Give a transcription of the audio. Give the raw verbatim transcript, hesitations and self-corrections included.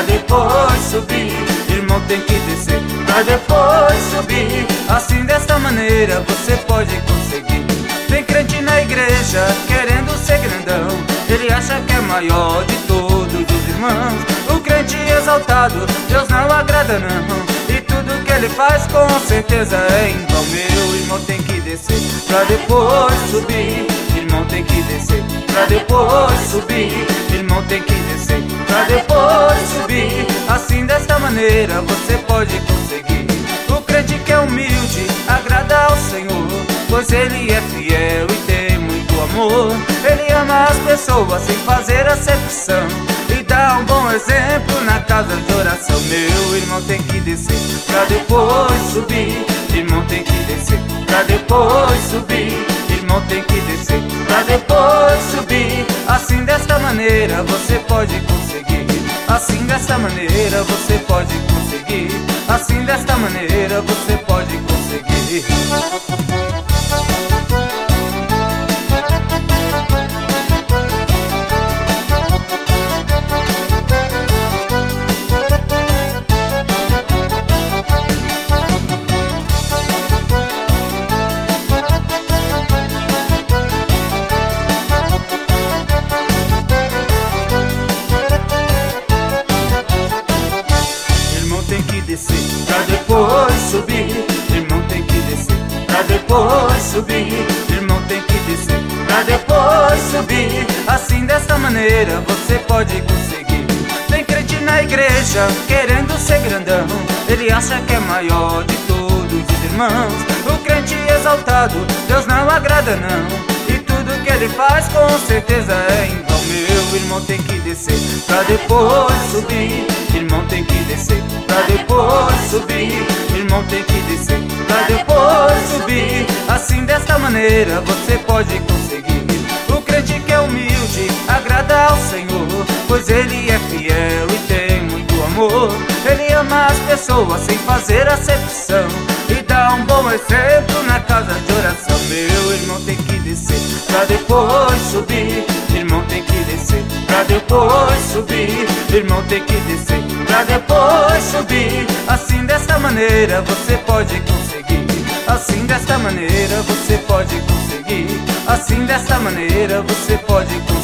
pra depois subir. Irmão tem que descer pra depois subir. Assim desta maneira você pode conseguir. Tem crente na igreja querendo ser grandão, ele acha que é maior de todos os irmãos. O crente exaltado, Deus não agrada não, e tudo que ele faz com certeza é em vão. Meu irmão tem que descer pra depois subir. Irmão tem que descer pra depois subir. Irmão tem que descer pra depois subir. Assim desta maneira você pode conseguir. O crente que é humilde agrada ao Senhor, pois ele é fiel e tem muito amor. Ele ama as pessoas sem fazer acepção e dá um bom exemplo na casa de oração. Meu irmão tem que descer pra depois subir. Irmão tem que descer pra depois subir. Irmão tem que descer pra depois subir. Assim desta maneira você pode conseguir. Assim desta maneira você pode conseguir. Assim desta maneira você pode conseguir. Descer pra depois subir. Irmão tem que descer pra depois subir. Irmão tem que descer pra depois subir. Assim desta maneira você pode conseguir. Tem crente na igreja querendo ser grandão, ele acha que é maior de todos os irmãos. O crente exaltado, Deus não agrada não, e tudo que ele faz com certeza é em vão. Meu irmão tem que descer pra depois subir. Irmão tem que descer pra depois subir. Irmão tem que descer pra depois subir. Assim desta maneira você pode conseguir. O crente que é humilde agrada ao Senhor, pois ele é fiel e tem muito amor. Ele ama as pessoas sem fazer acepção e dá um bom exemplo na casa de oração. Meu irmão tem que descer pra depois subir. Irmão tem que descer pra depois subir. Irmão tem que descer pra depois subir. Assim desta maneira você pode conseguir. Assim desta maneira você pode conseguir. Assim desta maneira você pode conseguir.